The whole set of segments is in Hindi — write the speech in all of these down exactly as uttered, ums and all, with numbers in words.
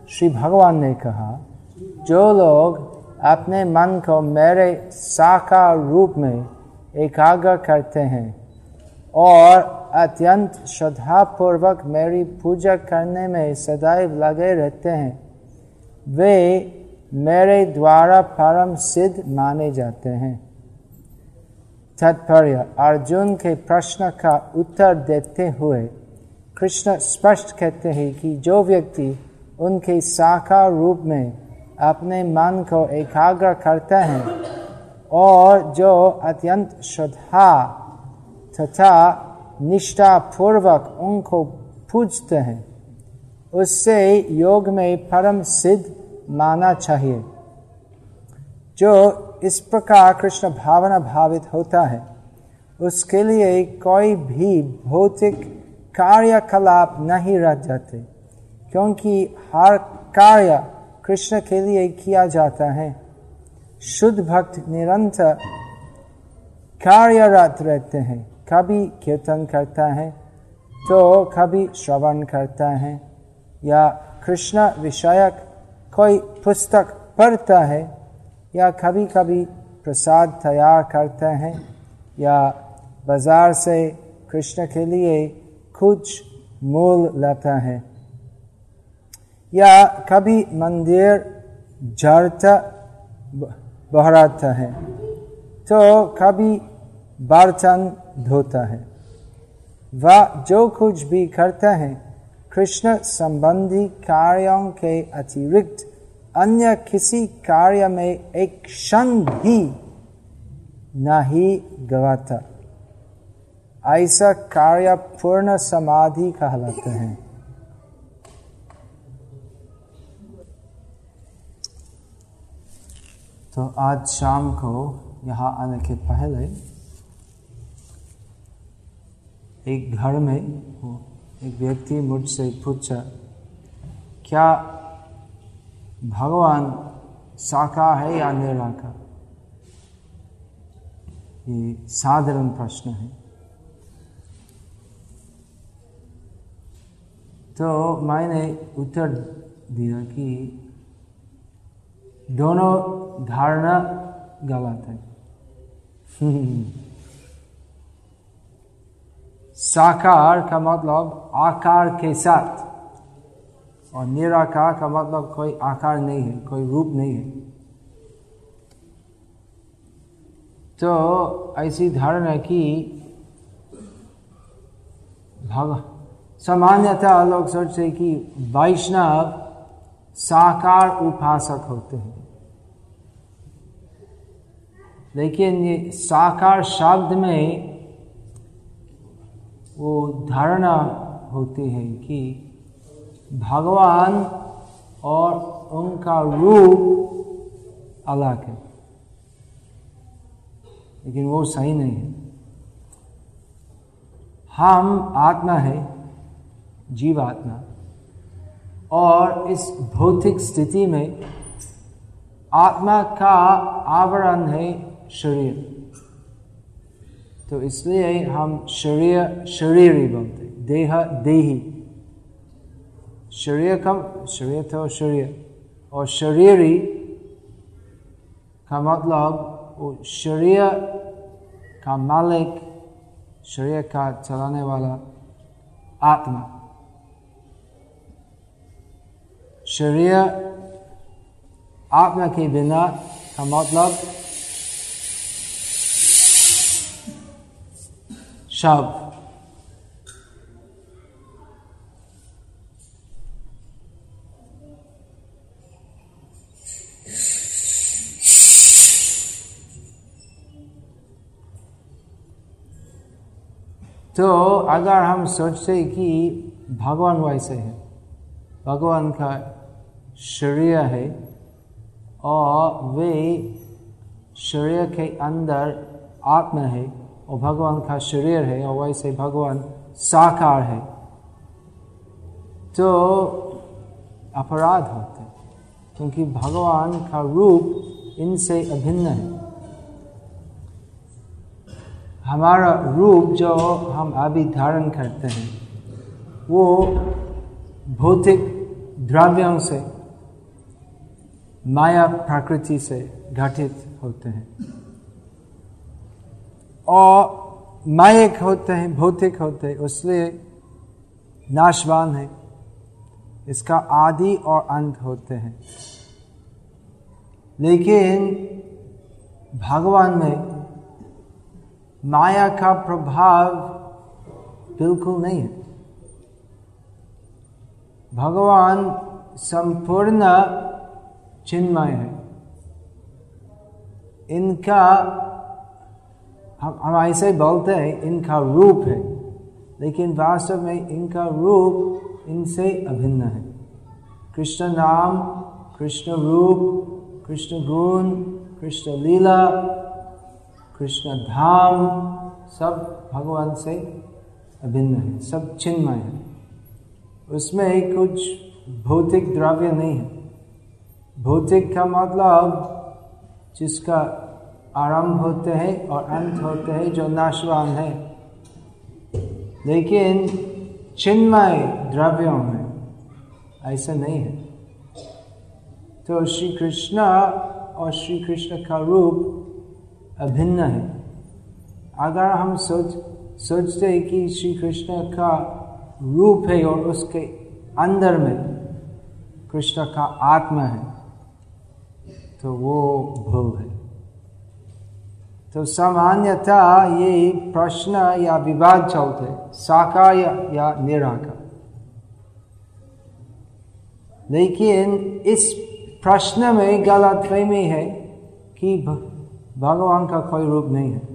श्री भगवान ने कहा, जो लोग अपने मन को मेरे साकार रूप में एकाग्र करते हैं और अत्यंत श्रद्धापूर्वक मेरी पूजा करने में सदैव लगे रहते हैं, वे मेरे द्वारा परम सिद्ध माने जाते हैं। तात्पर्य: अर्जुन के प्रश्न का उत्तर देते हुए कृष्ण स्पष्ट कहते हैं कि जो व्यक्ति उनके साकार रूप में अपने मन को एकाग्र करते हैं और जो अत्यंत श्रद्धा तथा निष्ठा पूर्वक उनको पूजते हैं, उससे योग में परम सिद्ध माना चाहिए। जो इस प्रकार कृष्ण भावना भावित होता है, उसके लिए कोई भी भौतिक कार्यकलाप नहीं रह जाते, क्योंकि हर कार्य कृष्ण के लिए किया जाता है। शुद्ध भक्त निरंतर कार्यरत रहते हैं, कभी कीर्तन करता है तो कभी श्रवण करता है, या कृष्ण विषयक कोई पुस्तक पढ़ता है, या कभी कभी प्रसाद तैयार करता है, या बाजार से कृष्ण के लिए कुछ मूल लाता है, या कभी मंदिर जाता बहराता है, तो कभी बर्तन धोता है। वह जो कुछ भी करता है, कृष्ण संबंधी कार्यों के अतिरिक्त अन्य किसी कार्य में एक क्षण भी नहीं गवाता। ऐसा कार्य पूर्ण समाधि कहलाते हैं। तो आज शाम को यहाँ आने के पहले एक घर में एक व्यक्ति मुझसे पूछा, क्या भगवान साकार है या निराकार? ये साधारण प्रश्न है। तो मैंने उत्तर दिया कि दोनों धारणा गलत है। साकार का मतलब आकार के साथ, और निराकार का मतलब कोई आकार नहीं है, कोई रूप नहीं है। तो ऐसी धारणा की भग सामान्यतः लोग सोचते कि वैष्णव साकार उपासक होते हैं, लेकिन ये साकार शब्द में वो धारणा होती है कि भगवान और उनका रूप अलग है, लेकिन वो सही नहीं है। हम आत्मा है, जीवात्मा, और इस भौतिक स्थिति में आत्मा का आवरण है शरीर। तो इसलिए हम शरीर शरीरी बोलते, देह देही। शरीर का शरीर तो शरीर, और शरीरी का मतलब वो शरीर का मालिक, शरीर का चलाने वाला आत्मा। शरीर आत्मा के बिना का मतलब शब्द। तो अगर हम सोचते कि भगवान वैसे है, भगवान का शरीर है और वे शरीर के अंदर आत्मा है, और भगवान का शरीर है, और वैसे भगवान साकार है, तो अपराध होते, क्योंकि भगवान का रूप इनसे अभिन्न है। हमारा रूप जो हम अभी धारण करते हैं, वो भौतिक द्रव्यों से माया प्रकृति से घटित होते हैं और मायिक होते हैं, भौतिक होते हैं, इसलिए नाशवान है। इसका आदि और अंत होते हैं। लेकिन भगवान में माया का प्रभाव बिल्कुल नहीं है। भगवान संपूर्ण चिन्मय है। इनका हम हम ऐसे बोलते हैं इनका रूप है, लेकिन वास्तव में इनका रूप इनसे अभिन्न है। कृष्ण नाम, कृष्ण रूप, कृष्ण गुण, कृष्ण लीला, कृष्ण धाम सब भगवान से अभिन्न है, सब चिन्मय है। उसमें कुछ भौतिक द्रव्य नहीं है। भौतिक का मतलब जिसका आरंभ होते हैं और अंत होते हैं, जो नाशवान है। लेकिन चिन्मय द्रव्यों में ऐसा नहीं है। तो श्री कृष्ण और श्री कृष्ण का रूप अभिन्न है। अगर हम सोच सोचते हैं कि श्री कृष्ण का रूप है और उसके अंदर में कृष्ण का आत्मा है, तो वो भूल है। तो सामान्यतः ये प्रश्न या विवाद चलते, साकार या, या निराकार। लेकिन इस प्रश्न में गलतफहमी है कि भगवान का कोई रूप नहीं है।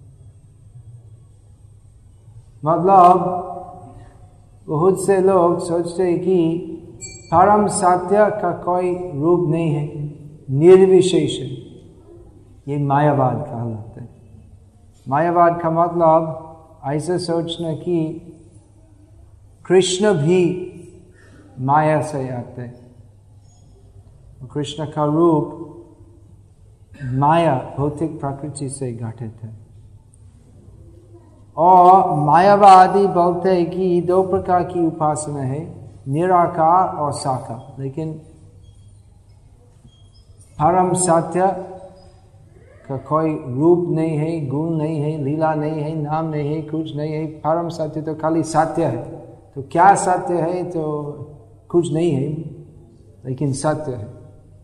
मतलब बहुत से लोग सोचते हैं कि परम सत्य का कोई रूप नहीं है, निर्विशेष है। ये मायावाद कहलाते हैं। मायावाद का मतलब ऐसा सोचना कि कृष्ण भी माया से आते हैं। कृष्ण का रूप माया, भौतिक प्रकृति से घटित है। और मायावादी बोलते हैं कि दो प्रकार की उपासना है, निराकार और साकार। लेकिन परम सत्य का कोई रूप नहीं है, गुण नहीं है, लीला नहीं है, नाम नहीं है, कुछ नहीं है। परम सत्य तो खाली सत्य है। तो क्या सत्य है? तो कुछ नहीं है, लेकिन सत्य है।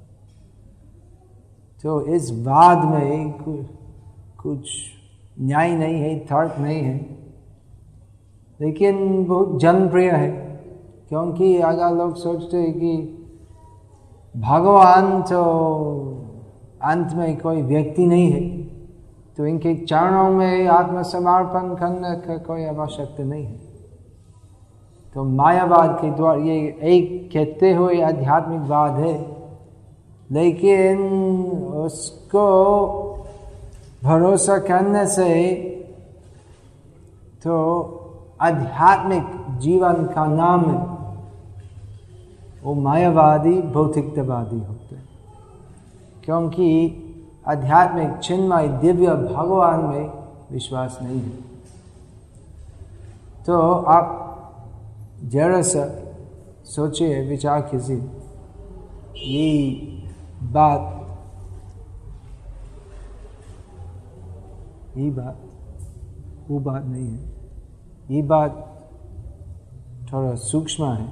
तो इस वाद में कुछ न्याय नहीं है, तर्क नहीं है, लेकिन बहुत जनप्रिय है। क्योंकि अगर लोग सोचते हैं कि भगवान तो अंत में कोई व्यक्ति नहीं है, तो इनके चरणों में आत्मसमर्पण करने का कोई आवश्यकता नहीं है। तो मायावाद के द्वारा ये एक कहते हुए आध्यात्मिकवाद है, लेकिन उसको भरोसा करने से तो आध्यात्मिक जीवन का नाम है वो मायावादी, भौतिकतावादी होते हैं। क्योंकि आध्यात्मिक चिन्मय दिव्य भगवान में विश्वास नहीं है। तो आप जरा सा सोचिए, विचार कीजिए, ये बात ये बात वो बात नहीं है। ये बात थोड़ा सूक्ष्म है।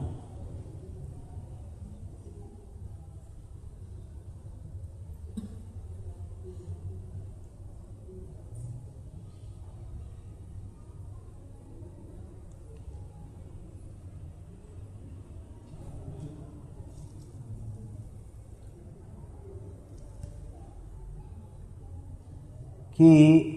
कि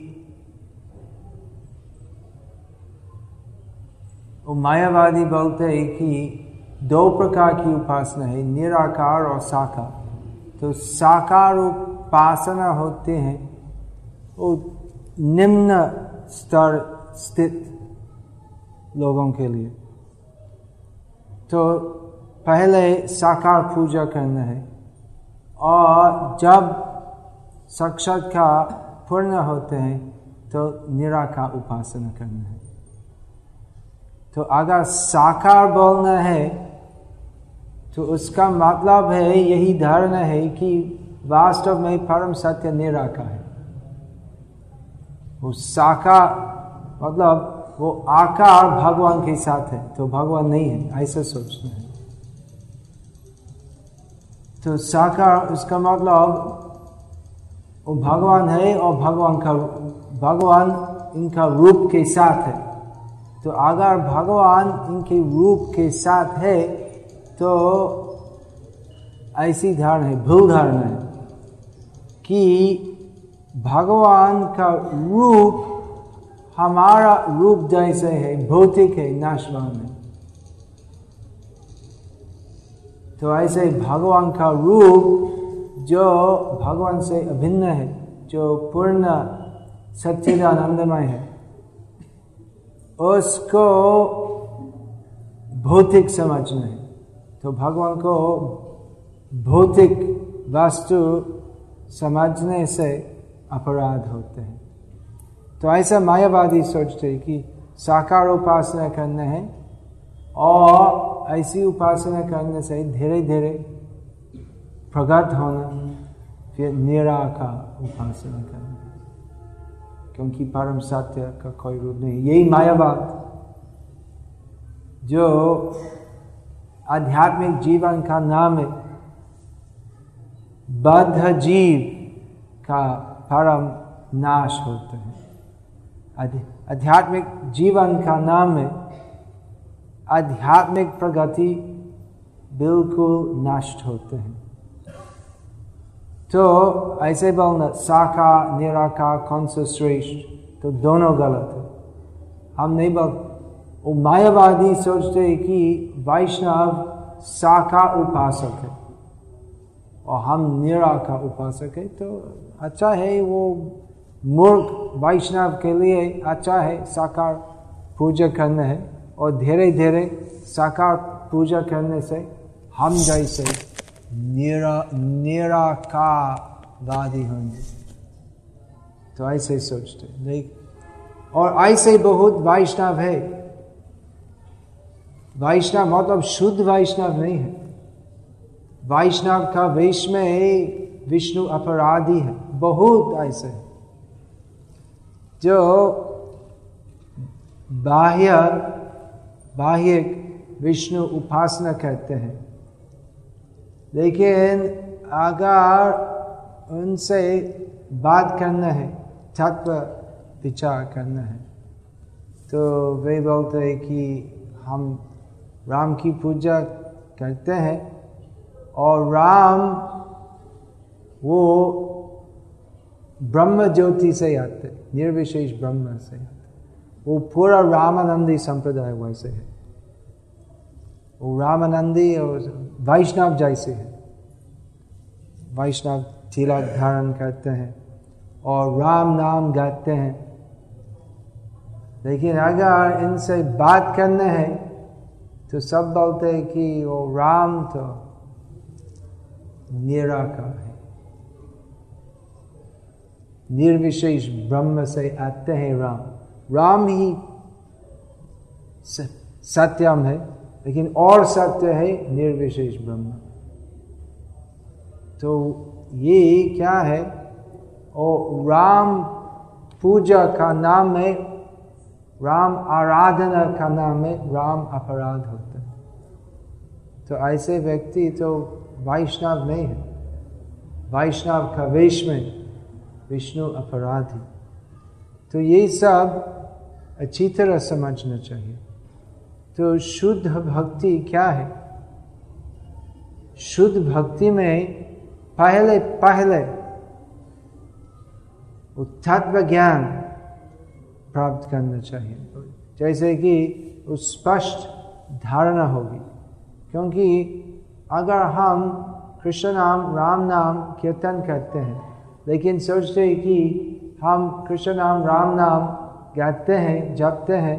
वो मायावादी बोलते हैं कि दो प्रकार की उपासना है, निराकार और साकार। तो साकार उपासना होते हैं वो निम्न स्तर स्थित लोगों के लिए। तो पहले साकार पूजा करना है, और जब साक्षात्कार पूर्ण होते हैं तो निराकार उपासना करना है। तो अगर साकार बोलना है तो उसका मतलब है, यही धारणा है कि वास्तव में परम सत्य निराकार है। वो साकार मतलब वो आकार भगवान के साथ है तो भगवान नहीं है, ऐसा सोचना है। तो साकार उसका मतलब वो भगवान है और भगवान का भगवान इनका रूप के साथ है। तो अगर भगवान इनके रूप के साथ है तो ऐसी धारणा है, भूल धारणा है कि भगवान का रूप हमारा रूप जैसे है, भौतिक है, नाशवान है। तो ऐसे भगवान का रूप जो भगवान से अभिन्न है, जो पूर्ण सच्चिदानंदमय है, उसको भौतिक समझना है। तो भगवान को भौतिक वस्तु समझने से अपराध होते हैं। तो ऐसा मायावादी सोचते हैं कि साकार उपासना करना है और ऐसी उपासना करने से धीरे धीरे प्रगट होना, फिर निराकार उपासना करना, क्योंकि परम सत्य का कोई रूप नहीं। यही मायावाद जो आध्यात्मिक जीवन का नाम है, बद्ध जीव का परम नाश होता है। आध्यात्मिक जीवन का नाम है आध्यात्मिक प्रगति बिल्कुल नष्ट होते हैं। तो ऐसे बोलना साकार निराकार कौन सा श्रेष्ठ, तो दोनों गलत है। हम नहीं बोल, वो मायावादी सोचते हैं कि वैष्णव साकार उपासक है और हम निराकार उपासक है। तो अच्छा है, वो मूर्ख वैष्णव के लिए अच्छा है साकार पूजा करना है और धीरे धीरे साकार पूजा करने से हम जैसे निरा निराकारवादी होंगे। तो ऐसे सोचते नहीं, और ऐसे बहुत वैष्णव है। वैष्णव मतलब शुद्ध वैष्णव नहीं है। वैष्णव का वेश में विष्णु अपराधी है, बहुत ऐसे जो बाह्य बाह्य विष्णु उपासना करते हैं, लेकिन अगर उनसे बात करना है, तत्व विचार करना है, तो वे बोलते हैं कि हम राम की पूजा करते हैं और राम वो ब्रह्म ज्योति से आते, निर्विशेष ब्रह्म से आते। वो पूरा रामानंदी संप्रदाय वैसे है, वो रामानंदी और वैष्णव जैसे है। वैष्णव तिलक धारण करते हैं और राम नाम गाते हैं, लेकिन अगर इनसे बात करना है तो सब बोलते हैं कि वो राम तो निराकार है, निर्विशेष ब्रह्म से आते हैं। राम राम ही सत्यम है, लेकिन और सत्य है निर्विशेष ब्रह्म। तो ये क्या है, और राम पूजा का नाम है, राम आराधना का नाम है, राम अपराध होता है। तो ऐसे व्यक्ति तो वैष्णव नहीं है। वैष्णव का वेश में विष्णु अपराधी। तो ये सब अच्छी तरह समझना चाहिए। तो शुद्ध भक्ति क्या है? शुद्ध भक्ति में पहले पहले वो तत्व ज्ञान प्राप्त करना चाहिए, जैसे कि उस स्पष्ट धारणा होगी। क्योंकि अगर हम कृष्ण नाम राम नाम कीर्तन करते हैं, लेकिन सोचते हैं कि हम कृष्ण नाम राम नाम गाते हैं, जपते हैं,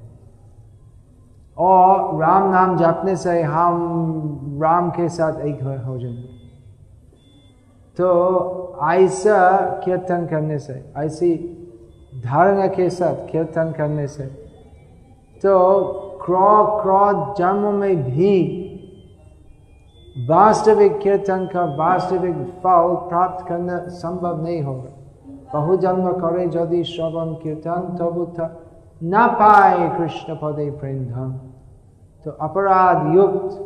और राम नाम जपने से हम राम के साथ एक हो जाएंगे, तो ऐसा कीर्तन करने से, ऐसी धारणा के साथ कीर्तन करने से, तो क्रोध क्रोध जन्म में भी वास्तविक कीर्तन का वास्तविक फल प्राप्त करना संभव नहीं होगा। बहु जन्म करे यदि श्रवण कीर्तन तबु न पाए कृष्ण पदे प्रेम धन। तो अपराध युक्त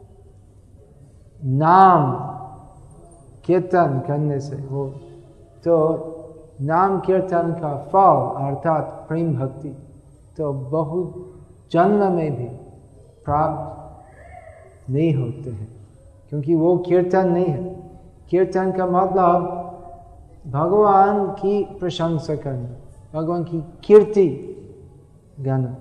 नाम कीर्तन करने से हो, तो नाम कीर्तन का फल अर्थात प्रेम भक्ति तो बहुत जन्म में भी प्राप्त नहीं होते हैं, क्योंकि वो कीर्तन नहीं है। कीर्तन का मतलब भगवान की प्रशंसा करना, भगवान की कीर्ति गाना।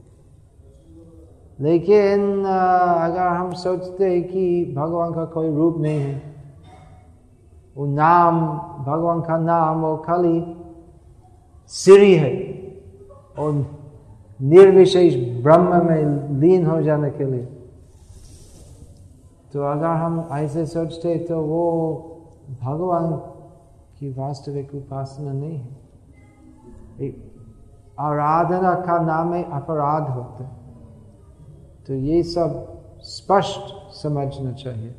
लेकिन अगर हम सोचते हैं कि भगवान का कोई रूप नहीं है, वो नाम भगवान का नाम वो खाली सीढ़ी है और निर्विशेष ब्रह्म में लीन हो जाने के लिए, तो अगर हम ऐसे सोचते तो वो भगवान की वास्तविक उपासना नहीं है। आराधना का नाम है अपराध होता है। तो ये सब स्पष्ट समझना चाहिए।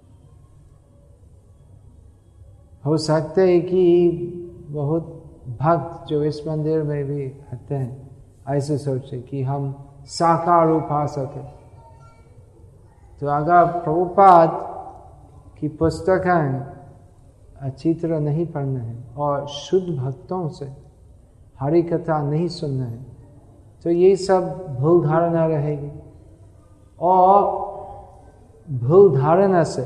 हो सकते है कि बहुत भक्त जो इस मंदिर में भी आते हैं ऐसे सोचे कि हम साकार उपासक है। तो अगर प्रभुपाद की पुस्तकें अच्छी तरह नहीं पढ़ना है और शुद्ध भक्तों से हरि कथा नहीं सुनना है, तो ये सब भूल धारणा रहेगी। और भूल धारणा से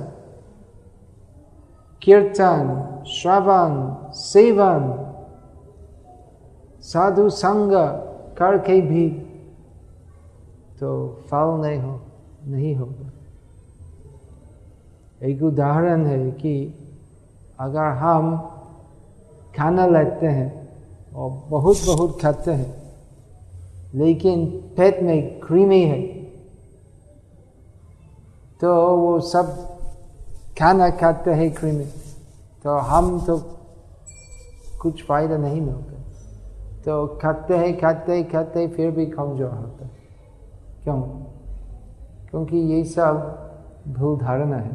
कीर्तन, श्रवण, सेवन, साधु संग करके भी तो फल नहीं हो नहीं होगा। एक उदाहरण है कि अगर हम खाना लेते हैं और बहुत बहुत खाते हैं, लेकिन पेट में कृमि है, तो वो सब खाना खाते हैं कृमि, तो हम तो कुछ फायदा नहीं मिलता। तो खाते हैं खाते खाते फिर भी कमजोर होता है। क्यों? क्योंकि ये सब भूल धारणा है।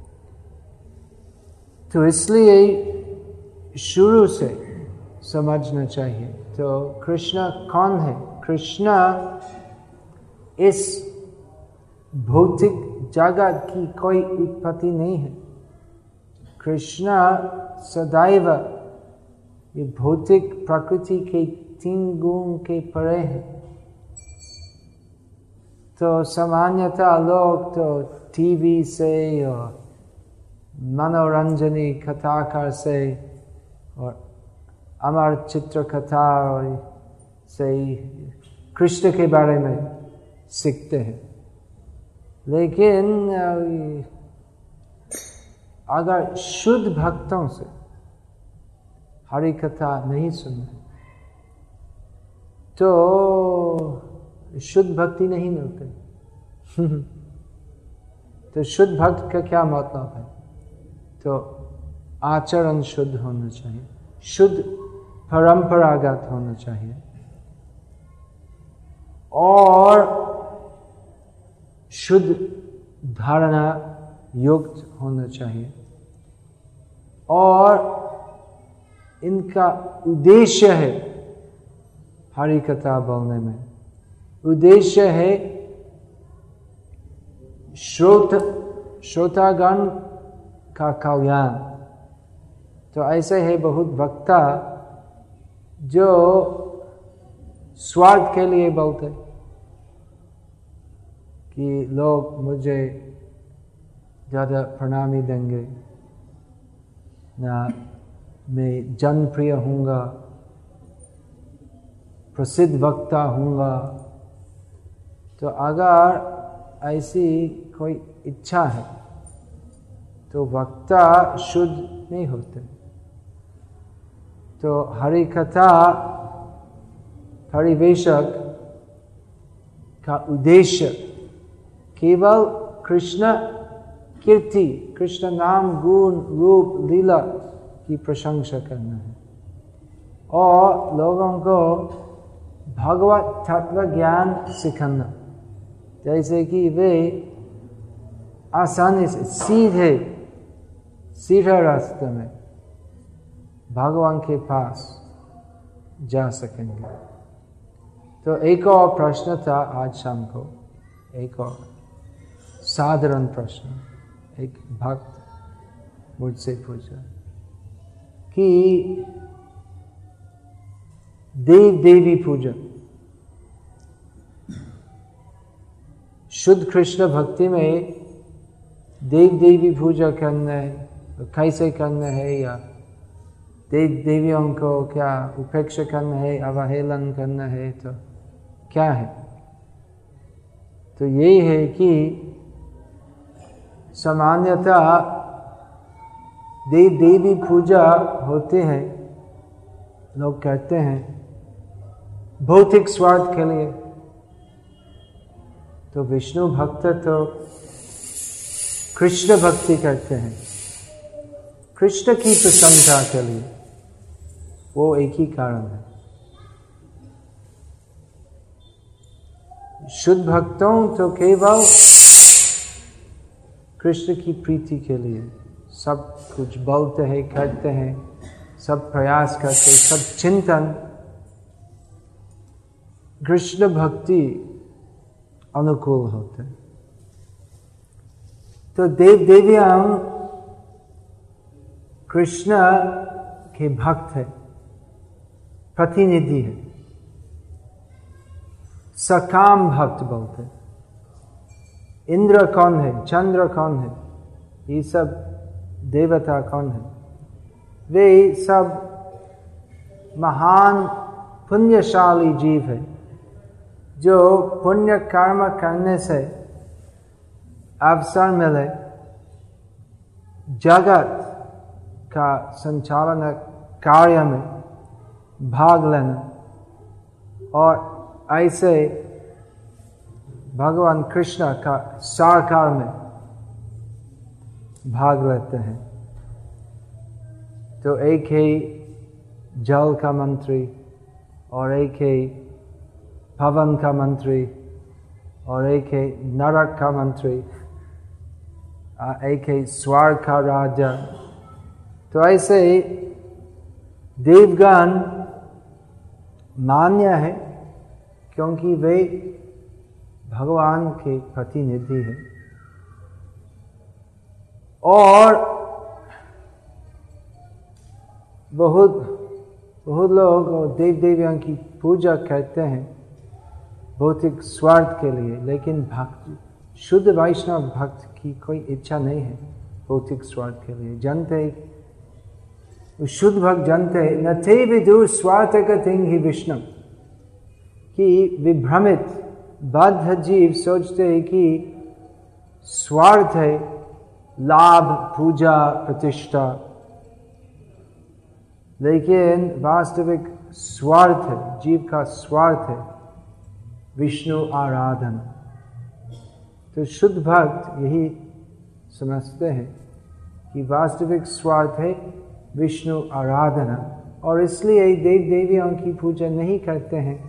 तो इसलिए शुरू से समझना चाहिए। तो कृष्ण कौन है? कृष्ण इस भौतिक जगत की कोई उत्पत्ति नहीं है। कृष्ण सदैव ये भौतिक प्रकृति के तीन गुण के परे है। तो सामान्यतः लोग तो टीवी से और मनोरंजनी कथाकार से और अमर चित्र कथा से कृष्ण के बारे में सीखते हैं। लेकिन अगर शुद्ध भक्तों से हरि कथा नहीं सुने तो शुद्ध भक्ति नहीं मिलती। तो शुद्ध भक्त का क्या मतलब है? तो आचरण शुद्ध होना चाहिए, शुद्ध परंपरागत होना चाहिए और शुद्ध धारणा युक्त होना चाहिए। और इनका उद्देश्य है हरि कथा बोलने में, उद्देश्य है श्रोत श्रोतागण का कल्याण। तो ऐसे है बहुत वक्ता जो स्वार्थ के लिए बोलते कि लोग मुझे ज़्यादा प्रणामी देंगे, ना मैं जनप्रिय हूँगा, प्रसिद्ध वक्ता हूँगा। तो अगर ऐसी कोई इच्छा है तो वक्ता शुद्ध नहीं होते। तो हरि कथा परिवेशक का उद्देश्य केवल कृष्ण कीर्ति, कृष्ण नाम, गुण, रूप, लीला की प्रशंसा करना है और लोगों को भगवत तत्व ज्ञान सिखाना, जैसे कि वे आसानी से सीधे सीधा रास्ते में भगवान के पास जा सकेंगे। तो एक और प्रश्न था आज शाम को, एक और साधारण प्रश्न एक भक्त मुझसे पूछा कि देव देवी पूजन शुद्ध कृष्ण भक्ति में देव देवी पूजा करना है तो कैसे करना है, या देव देवियों को क्या उपेक्षा करना है, अवहेलन करना है, तो क्या है? तो यही है कि सामान्यतः देव देवी पूजा होते हैं, लोग कहते हैं भौतिक स्वार्थ के लिए। तो विष्णु भक्त तो कृष्ण भक्ति करते हैं, कृष्ण की प्रसन्नता के लिए, वो एक ही कारण है। शुद्ध भक्तों तो केवल कृष्ण की प्रीति के लिए सब कुछ बोलते हैं, करते हैं, सब प्रयास करते हैं, सब चिंतन कृष्ण भक्ति अनुकूल होते हैं। तो देव देवियां कृष्ण के भक्त है, प्रतिनिधि है, सकाम भक्त बोलते हैं। इंद्र कौन है, चंद्र कौन है, ये सब देवता कौन है? वे सब महान पुण्यशाली जीव है जो पुण्य कर्म करने से अवसर मिले जगत का संचालन कार्य में भाग लेना, और ऐसे भगवान कृष्ण का साकार में भाग लेते हैं। तो एक है जल का मंत्री, और एक है पवन का मंत्री, और एक है नरक का मंत्री, एक है स्वर्ग का राजा। तो ऐसे देवगण मान्य है क्योंकि वे भगवान के प्रतिनिधि हैं। और बहुत बहुत लोग देव देवियों की पूजा करते हैं भौतिक स्वार्थ के लिए, लेकिन भक्त शुद्ध वैष्णव भक्त की कोई इच्छा नहीं है भौतिक स्वार्थ के लिए। जानते शुद्ध भक्त जानते न थे विदुर स्वार्थ ही विष्णु, कि विभ्रमित बद्ध जीव सोचते हैं कि स्वार्थ है लाभ, पूजा, प्रतिष्ठा, लेकिन वास्तविक स्वार्थ है, जीव का स्वार्थ है विष्णु आराधना। तो शुद्ध भक्त यही समझते हैं कि वास्तविक स्वार्थ है विष्णु आराधना, और इसलिए देव देवियों की पूजा नहीं करते हैं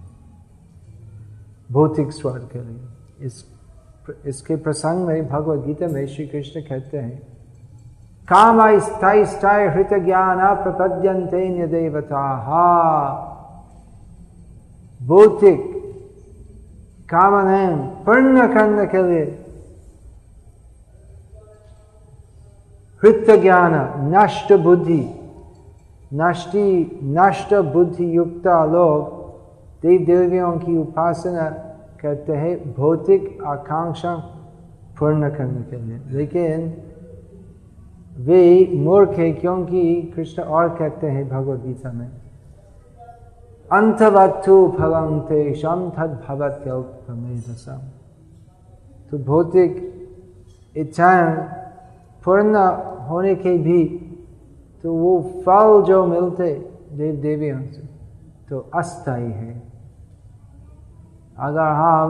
भौतिक स्वार्थ के लिए। इस इसके प्रसंग में भगवद गीता में श्री कृष्ण कहते हैं कामैस्तैस्तै हृत ज्ञान प्रपद्यन्ते न्यदेवताः। भौतिक कामनाएं पूर्ण करने के लिए हृत ज्ञान नष्ट बुद्धि नष्टि नष्ट बुद्धि युक्त लोग देव देवियों की उपासना करते हैं भौतिक आकांक्षा पूर्ण करने के लिए, लेकिन वे मूर्ख है क्योंकि कृष्ण और कहते हैं भगवद गीता में अंतवत्तु फलं तेषां तद्भवत्यल्पमेधसाम्। तो भौतिक इच्छाएं पूर्ण होने के भी तो वो फल जो मिलते देव देवियों से तो अस्थायी है। अगर हम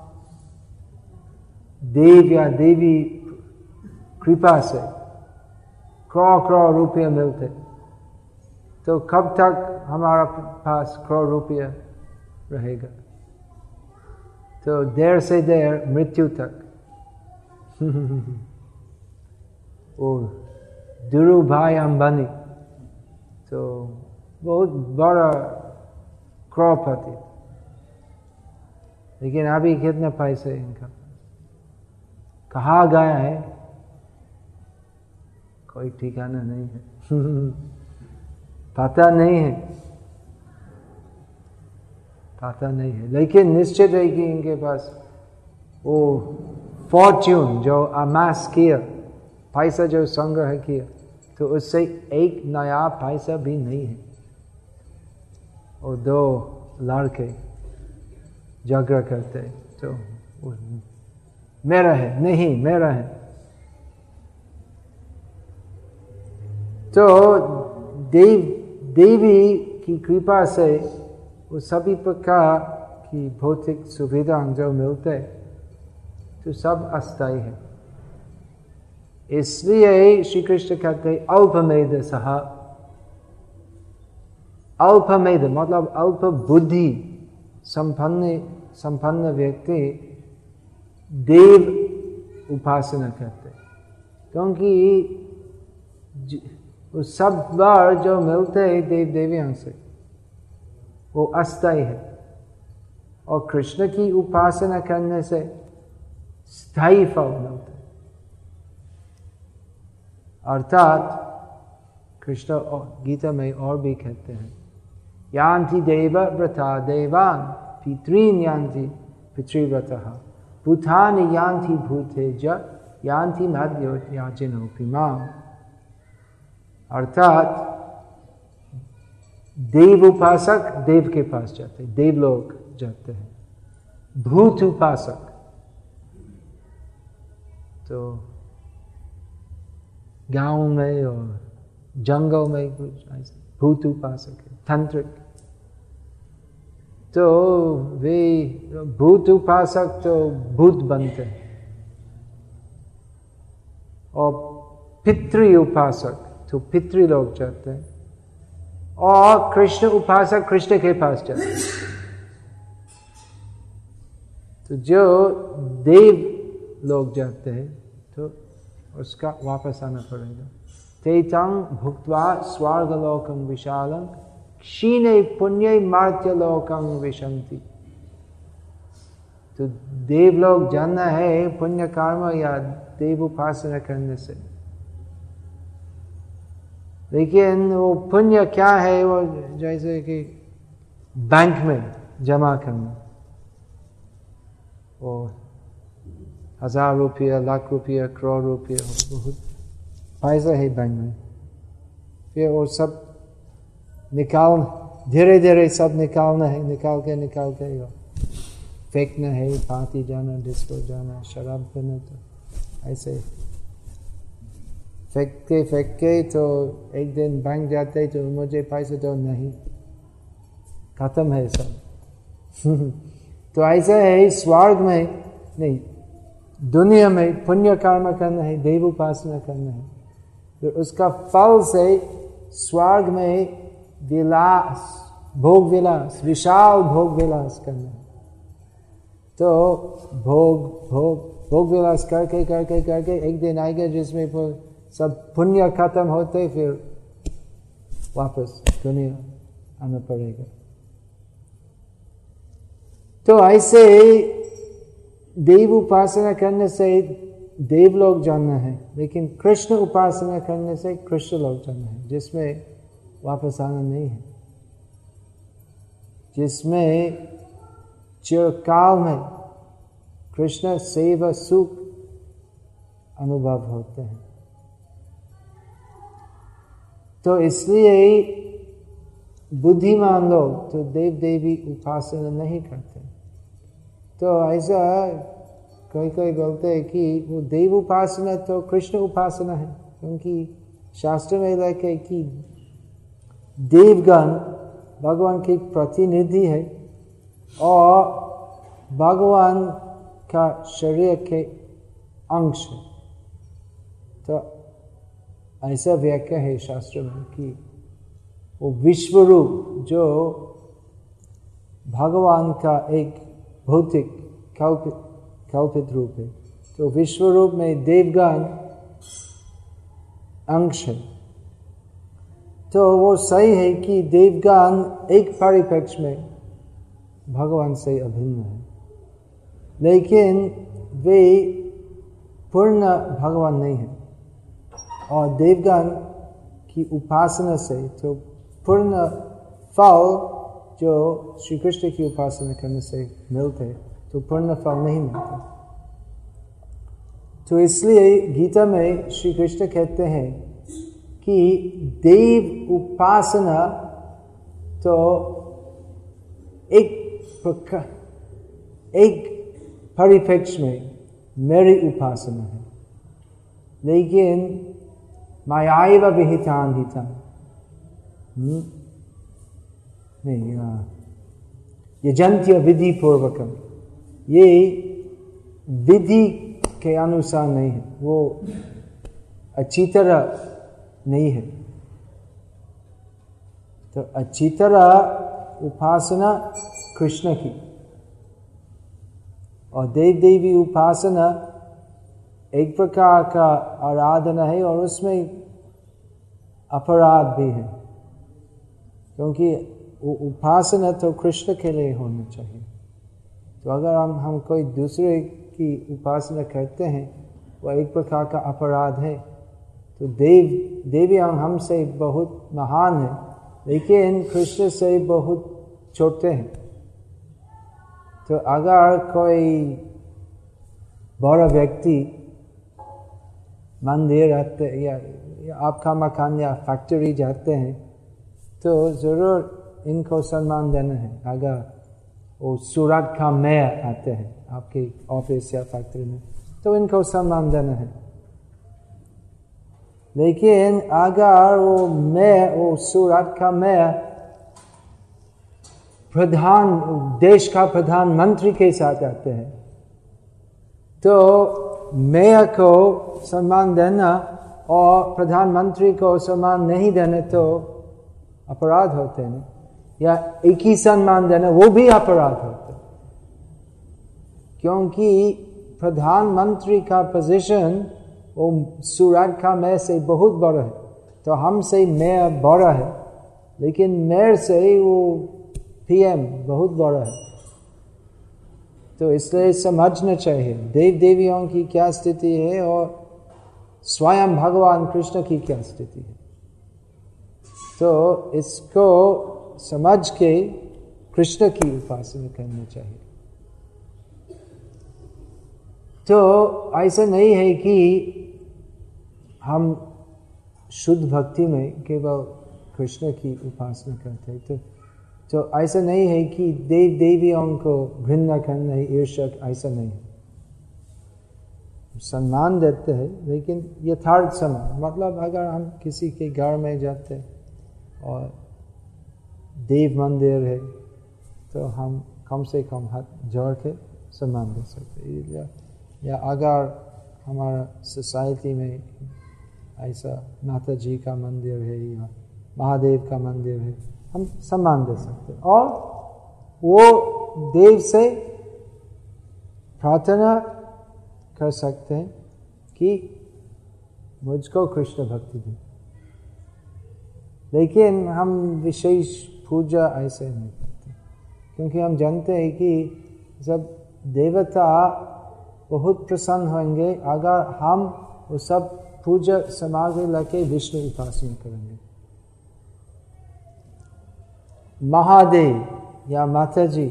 देव या देवी कृपा से करोड़ करोड़ रुपये मिलते तो कब तक हमारा पास करोड़ रुपया रहेगा? तो देर से देर मृत्यु तक। वो धीरू भाई अंबानी तो बहुत बड़ा करोड़पति, लेकिन अभी कितने पैसे इनका, कहाँ गया है कोई ठिकाना नहीं है। पता नहीं है, पता नहीं है, लेकिन निश्चित है कि इनके पास वो फॉर्च्यून जो अमास किया, पैसा जो संग्रह किया, तो उससे एक नया पैसा भी नहीं है। और दो लड़के झगड़ा करते तो मेरा है, नहीं मेरा है। तो देव देवी की कृपा से वो सभी प्रकार की भौतिक सुविधा जो मिलते तो सब अस्थायी है। इसलिए श्री कृष्ण कहते अल्पमेध सह, अल्पमेध मतलब अल्प बुद्धि संपन्न संपन्न व्यक्ति देव उपासना करते, क्योंकि वो सब बार जो मिलते हैं देव देवियों से वो अस्थायी है, और कृष्ण की उपासना करने से स्थायी फल मिलता है। अर्थात कृष्ण गीता में और भी कहते हैं, यान्ति देव व्रता देवान पितॄन् यान्ति पितृव्रतः भूतानि यान्ति भूतेज यान्ति मद्यो याजिनोऽपि माम्। अर्थात देव उपासक देव के पास जाते हैं, देव लोग जाते हैं। भूत उपासक तो गांव में और जंगल में कुछ ऐसे भूत उपासक है, तंत्रिक। तो वे भूत उपासक तो भूत बनते हैं, और पितृ उपासक तो पितृ लोग जाते हैं, और कृष्ण उपासक कृष्ण के पास जाते हैं। तो जो देव लोग जाते हैं तो उसका वापस आना पड़ेगा। तेतंग भुक्त्वा स्वर्गलोकं विशालं क्षीणे पुण्य मर्त्यलोकं विशन्ति। तो देव लोग जानना है पुण्य कर्म या देव उपासना करने से, लेकिन वो पुण्य क्या है, वो जैसे कि बैंक में जमा करना, और हजार रुपया लाख रुपया करोड़ रुपया बहुत पैसा है बैंक में, फिर वो सब निकाल धीरे धीरे सब निकालना है, निकाल के निकाल के फेंकना है, पार्टी जाना, डिस्को जाना, शराब पीना, तो ऐसे फेंकते फेंकते तो एक दिन बैंक जाते तो मुझे पैसे तो नहीं, खत्म है सब। तो ऐसा है स्वर्ग में नहीं, दुनिया में पुण्य कर्म करना है, देव उपासना करना है, तो उसका फल से स्वर्ग में विलास, भोग विलास, विशाल भोग विलास करना है। तो भोग भोग भोग विलास करके करके करके एक दिन आएगा जिसमें सब पुण्य खत्म होते, फिर वापस दुनिया आना पड़ेगा। तो ऐसे देव उपासना करने से देव लोग जानना है, लेकिन कृष्ण उपासना करने से कृष्ण लोग जानना है, जिसमें वापस आना नहीं है, जिसमें चिरकाल में कृष्ण सेवा सुख अनुभव होते हैं। तो इसलिए बुद्धिमान लोग तो देव देवी उपासना नहीं करते। तो ऐसा कोई कोई बोलते हैं कि वो देव उपासना तो कृष्ण उपासना है, क्योंकि शास्त्र में लिखे कि देवगण भगवान के प्रतिनिधि है और भगवान का शरीर के अंश है। तो ऐसा व्याख्या है शास्त्र में कि वो विश्व रूप जो भगवान का एक भौतिक कल्पित कल्पित रूप है, तो विश्व रूप में देवगण अंश है। तो वो सही है कि देवगण एक परिप्रेक्ष्य में भगवान से अभिन्न है, लेकिन वे पूर्ण भगवान नहीं है। और देवगण की उपासना से तो पूर्ण फल जो श्री कृष्ण की उपासना करने से मिलते, तो पूर्ण फल नहीं मिलता। तो इसलिए गीता में श्री कृष्ण कहते हैं कि देव उपासना तो एक प्रकार एक परिप्रेक्ष्य में मेरी उपासना है, लेकिन मायाव विहितान हिता नहीं, यजंत्य विधि पूर्वकम, ये विधि के अनुसार नहीं है, वो अच्छी तरह नहीं है। तो अच्छी तरह उपासना कृष्ण की और देव देवी उपासना एक प्रकार का आराधना है, और उसमें अपराध भी है, क्योंकि उपासना तो कृष्ण के लिए होना चाहिए। तो अगर हम हम कोई दूसरे की उपासना करते हैं, वो एक प्रकार का अपराध है। तो देव देवी हमसे बहुत महान है, लेकिन कृष्ण से बहुत छोटे हैं। तो अगर कोई बड़ा व्यक्ति मंदिर आते या, या आपका मकान या फैक्ट्री जाते हैं, तो जरूर इनको सम्मान देना है। अगर वो सूरत का मेयर आते हैं आपके ऑफिस या फैक्ट्री में, तो इनको सम्मान देना है। लेकिन अगर वो मेयर, वो सूरत का मेयर प्रधान देश का प्रधानमंत्री के साथ आते हैं, तो मेयर को सम्मान देना और प्रधानमंत्री को सम्मान नहीं देना तो अपराध होते हैं, या एक ही सम्मान देना वो भी अपराध होते हैं। क्योंकि प्रधानमंत्री का पोजीशन वो सूरत का मेयर से बहुत बड़ा है, तो हमसे मेयर बड़ा है, लेकिन मेयर से वो पीएम बहुत बड़ा है। तो इसलिए समझना चाहिए देव देवियों की क्या स्थिति है और स्वयं भगवान कृष्ण की क्या स्थिति है। तो इसको समझ के कृष्ण की उपासना करनी चाहिए। तो ऐसा नहीं है कि हम शुद्ध भक्ति में केवल कृष्ण की उपासना करते हैं। तो तो ऐसा नहीं है कि देव देवियों को घृणा करना है, ईर्ष्या, ऐसा नहीं है। सम्मान देते हैं, लेकिन यथार्थ सम्मान, मतलब अगर हम किसी के घर में जाते हैं और देव मंदिर है, तो हम कम से कम हाथ जोड़ के सम्मान दे सकते हैं। या, या अगर हमारा सोसाइटी में ऐसा माता जी का मंदिर है या महादेव का मंदिर है, हम सम्मान दे सकते हैं और वो देव से प्रार्थना कर सकते हैं कि मुझको कृष्ण भक्ति दे। लेकिन हम विशेष पूजा ऐसे नहीं करते, क्योंकि हम जानते हैं कि जब देवता बहुत प्रसन्न होंगे अगर हम वो सब पूजा सामग्री लेके विष्णु उपासना करेंगे। महादेव या माता जी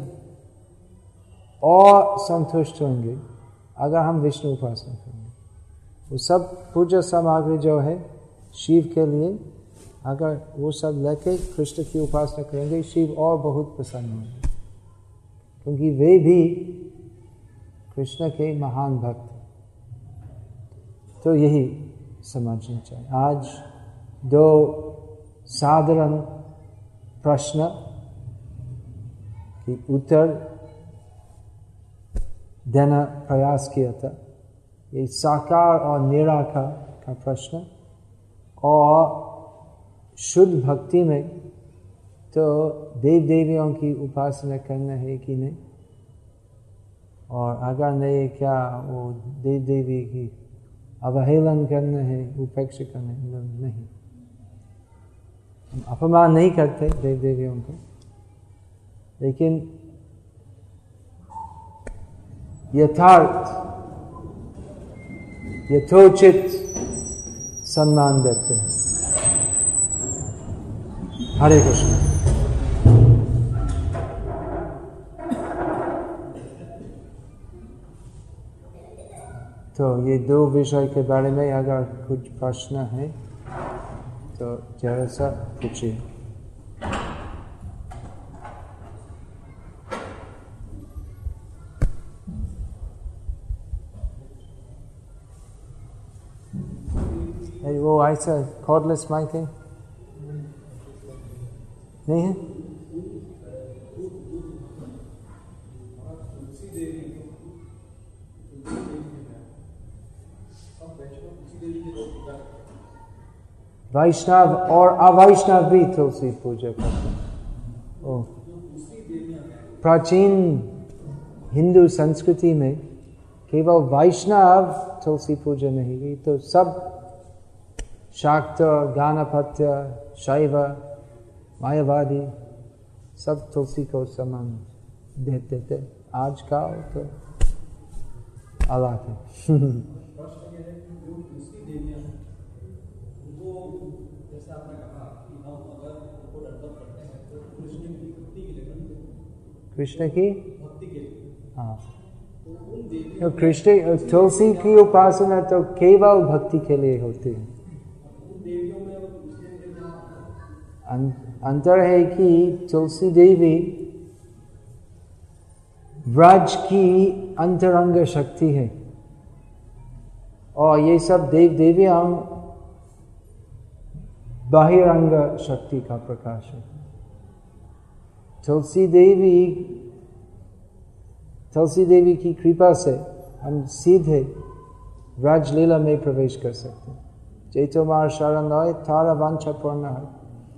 और संतुष्ट होंगे अगर हम विष्णु उपासना करेंगे। वो सब पूजा सामग्री जो है शिव के लिए, अगर वो सब लेके कृष्ण की उपासना करेंगे, शिव और बहुत प्रसन्न होंगे, क्योंकि वे भी कृष्ण के महान भक्त। तो यही समझना चाहिए। आज दो साधारण प्रश्न की उत्तर देना प्रयास किया था। ये साकार और निराकार का प्रश्न, और शुद्ध भक्ति में तो देव देवियों की उपासना करना है कि नहीं, और अगर नहीं क्या वो देव देवी की अवहेलन करना है, उपेक्षा करना है, नहीं। हम अपमान नहीं करते देव देवियों को, लेकिन यथार्थ यथोचित सम्मान देते हैं। हरे कृष्ण। तो ये दो विषय के बारे में अगर कुछ प्रश्न है तो जरा सा पूछिए। वो ऐसा कॉर्डलेस माइक है नहीं है? वैष्णव और अवैष्णव भी तुलसी पूजा करते हैं। ओ, प्राचीन हिंदू संस्कृति में केवल वैष्णव तुलसी पूजा नहीं की, तो सब शाक्त, गानपत्य, शैव, मायावादी सब तुलसी को सम्मान देते थे। आज का तो अलग है। कृष्ण की भक्ति के लिए, हाँ, तो कृष्ण तुलसी की उपासना तो केवल भक्ति के लिए होती है। अंतर है कि तुलसी देवी व्रज की अंतरंग शक्ति है और ये सब देव देवियां बाहिरंग शक्ति का प्रकाश है। तुलसी देवी तुलसी देवी की कृपा से हम सीधे व्रज लीला में प्रवेश कर सकते हैं। जय तुम्हार शरण आए तारा वांछा पूर्ण है,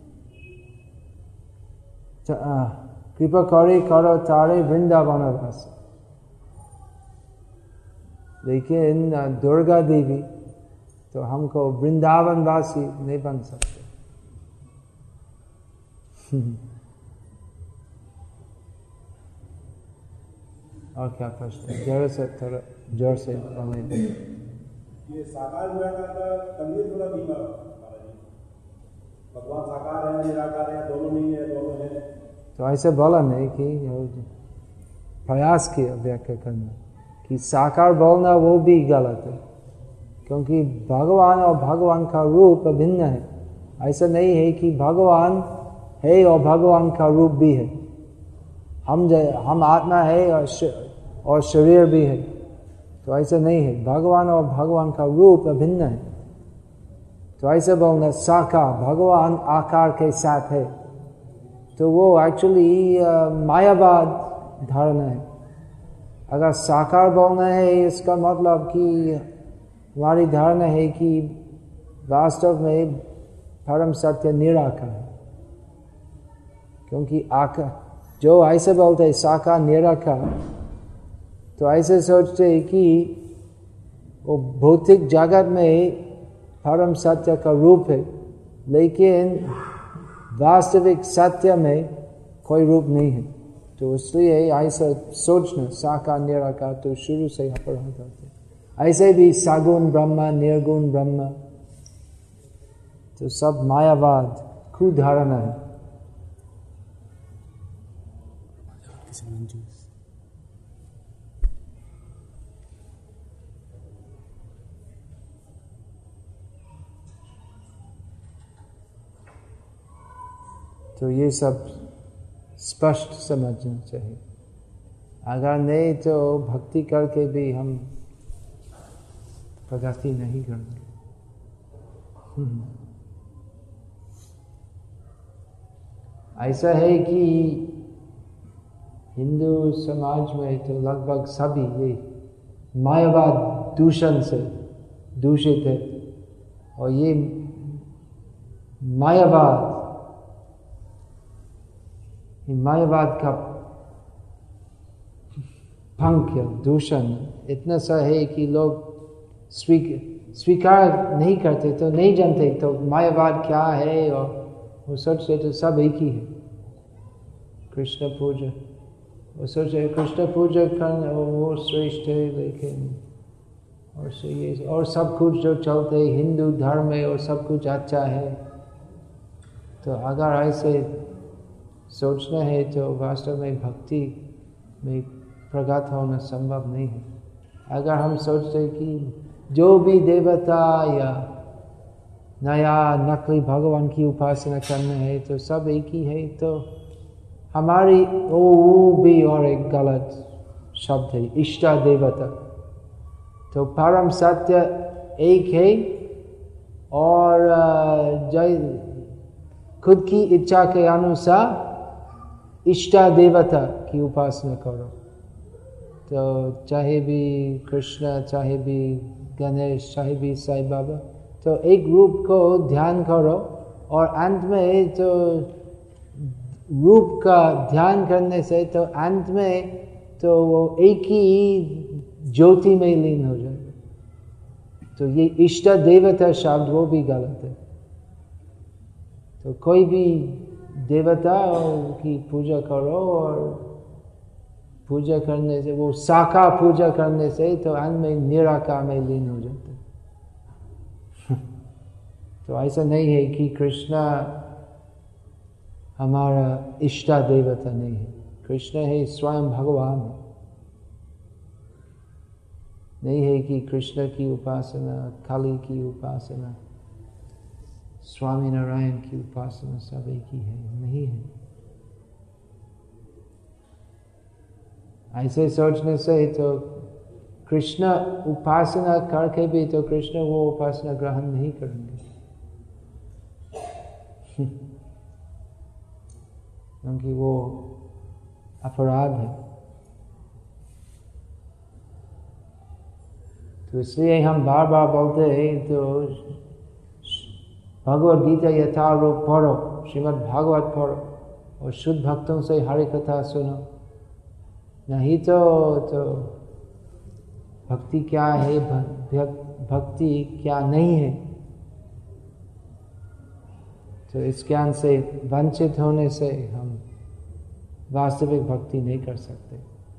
कृपा करे करो तारे वृंदावन वास। लेकिन दुर्गा देवी तो हमको वृंदावन वासी नहीं बन सकते। और क्या प्रश्न? जोर से थोड़ा जोर से बोले। ये साकार निराकार तभी थोड़ा धीमा भगवान साकार है निराकार है, दोनों नहीं है, दोनों है। तो ऐसे बोला नहीं कि प्रयास किया व्याख्या करना कि साकार बोलना वो भी गलत है, क्योंकि भगवान और भगवान का रूप भिन्न है। ऐसा नहीं है कि भगवान है और भगवान का रूप भी है। हम हम आत्मा है और और शरीर भी है, तो ऐसा नहीं है। भगवान और भगवान का रूप भिन्न है। तो ऐसे बोलना साकार भगवान आकार के साथ है, तो वो एक्चुअली मायावाद धारणा है। अगर साकार बोलना है इसका मतलब कि हमारी धारणा है कि वास्तव में परम सत्य निराकार है, क्योंकि आकार जो ऐसे बोलते हैं साकार निराकार, तो ऐसे सोचते हैं कि वो भौतिक जगत में परम सत्य का रूप है, लेकिन वास्तविक सत्य में कोई रूप नहीं है। तो इसलिए ऐसा सोचना साकार निराकार तो शुरू से यहाँ पर होता है। ऐसे भी सगुण ब्रह्म निर्गुण ब्रह्म तो सब मायावाद कुधारणा है। तो ये सब स्पष्ट समझना चाहिए। अगर नहीं तो भक्ति करके भी हम प्रगति नहीं करेंगे। ऐसा है कि हिंदू समाज में तो लगभग सभी ये मायावाद दूषण से दूषित है, और ये मायावाद मायावाद का पंख दूषण इतना सा है कि लोग स्वीक स्वीकार नहीं करते, तो नहीं जानते तो मायावाद क्या है, और वो सोचते तो सब एक ही है। कृष्ण पूजा वो सोचे कृष्ण पूजा करना वो श्रेष्ठ है, लेकिन और से ये और सब कुछ जो चलते हिंदू धर्म में और सब कुछ अच्छा है। तो अगर ऐसे सोचना है तो वास्तव में भक्ति में प्रगट होना संभव नहीं है। अगर हम सोचते कि जो भी देवता या नया नकली भगवान की उपासना करना है तो सब एक ही है, तो हमारी वो भी और एक गलत शब्द है, इष्ट देवता। तो परम सत्य एक है, और जय खुद की इच्छा के अनुसार इष्ट देवता की उपासना करो। तो चाहे भी कृष्ण, चाहे भी गणेश, चाहे भी साईं बाबा, तो एक रूप को ध्यान करो, और अंत में तो रूप का ध्यान करने से तो अंत में तो वो एक ही ज्योति में लीन हो जाए। तो ये इष्ट देवता शब्द वो भी गलत है। तो कोई भी देवता की पूजा करो, और पूजा करने से वो शाखा पूजा करने से तो अंत में निराकार में लीन हो जाते। तो ऐसा नहीं है कि कृष्ण हमारा इष्ट देवता नहीं है। कृष्ण है स्वयं भगवान, नहीं है कि कृष्ण की उपासना, काली की उपासना, स्वामी नारायण की उपासना सब एक ही है, नहीं है। ऐसे सोचने से तो कृष्ण उपासना करके भी तो कृष्ण वो उपासना ग्रहण नहीं करेंगे, क्योंकि वो अपराध है। तो इसलिए हम बार बार बोलते हैं तो भगवद गीता यथारूप पढ़ो, श्रीमद् भागवत पढ़ो, और शुद्ध भक्तों से हरि कथा सुनो। नहीं तो तो भक्ति क्या है, भक्ति क्या नहीं है, तो इस ज्ञान से वंचित होने से हम वास्तविक भक्ति नहीं कर सकते।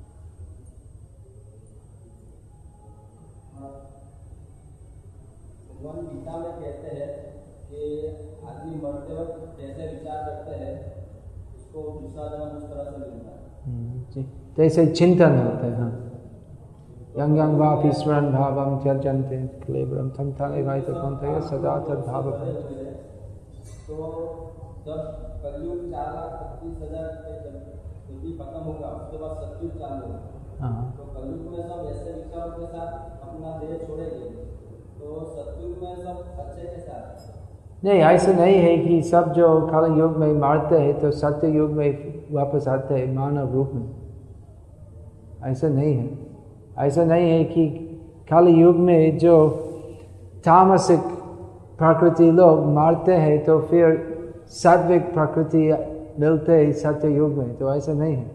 भगवान गीता में कहते हैं कि आदमी मरते वक्त जैसे विचार करते हैं उसको दूसरा जन्म उस तरह से मिलता है। जैसे चिंतन होते हैं, हाँ, यंग यंग वापि स्मरण भावम त्यजन्ते क्लेबरम थम थाने भाई तो कौन थे सदा तद भाव। तो जब कलयुग चार लाख पच्चीस हजार पृथ्वी खत्म होगा, उसके बाद सतयुग चालू होगा। तो कलयुग में सब ऐसे विचारों के साथ अपना देह छोड़ेंगे, तो सतयुग में सब अच्छे के साथ। नहीं, ऐसा नहीं है कि सब जो काल युग में मारते हैं तो सत्य युग में वापस आते हैं मानव रूप में। ऐसा नहीं है। ऐसा नहीं है कि काल युग में जो तामसिक प्रकृति लोग मारते हैं तो फिर सात्विक प्रकृति मिलते हैं सत्य युग में, तो ऐसा नहीं है।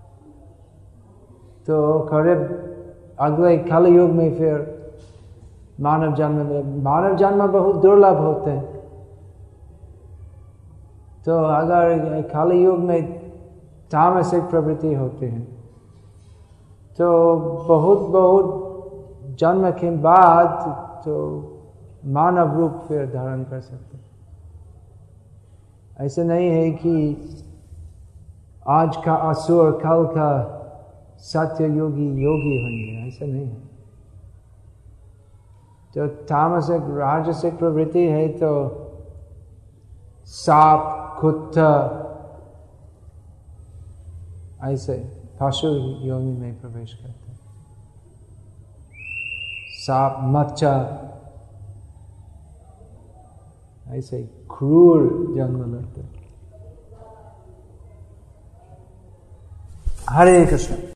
तो करीब अगले काल युग में फिर मानव जन्म में, मानव जन्म बहुत दुर्लभ होते हैं। तो अगर काल युग में तामसिक प्रवृत्ति होते हैं तो बहुत बहुत जन्म के बाद तो मानव रूप फिर धारण कर सकते हैं। ऐसा नहीं है कि आज का असुर कल का सत्य योगी योगी होंगे, ऐसा नहीं है। जो तामसिक राजसिक प्रवृत्ति है तो सांप, कुत्ता, ऐसे पशु योनि में प्रवेश करते हैं। सांप, मच्छर, ऐसे क्रूर जन्म लेते हैं। हरे कृष्ण।